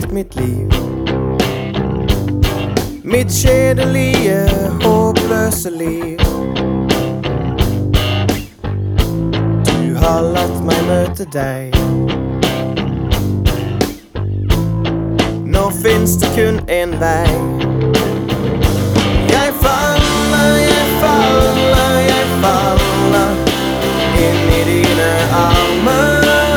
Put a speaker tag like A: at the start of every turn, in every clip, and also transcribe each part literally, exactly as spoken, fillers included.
A: alt mitt liv. Mitt kjedelige, håpløse liv. Du har latt meg møte deg. Nå finnes det kun en vei. Jeg faller, jeg faller, jeg faller inn i dine armer.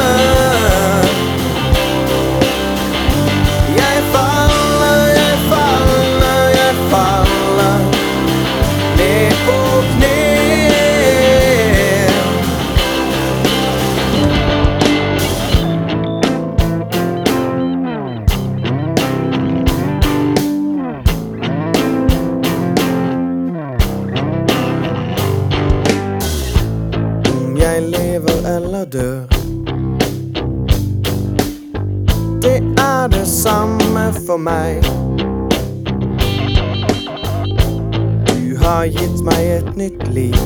A: Jeg faller, jeg faller, jeg faller ned på kne. Om jeg lever eller dør, det er det samme for meg. Du har gitt meg et nytt liv.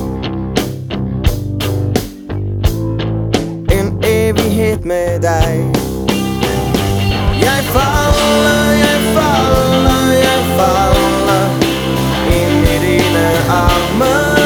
A: En evighet med deg. Jeg faller, jeg faller, jeg faller inn i dine armer.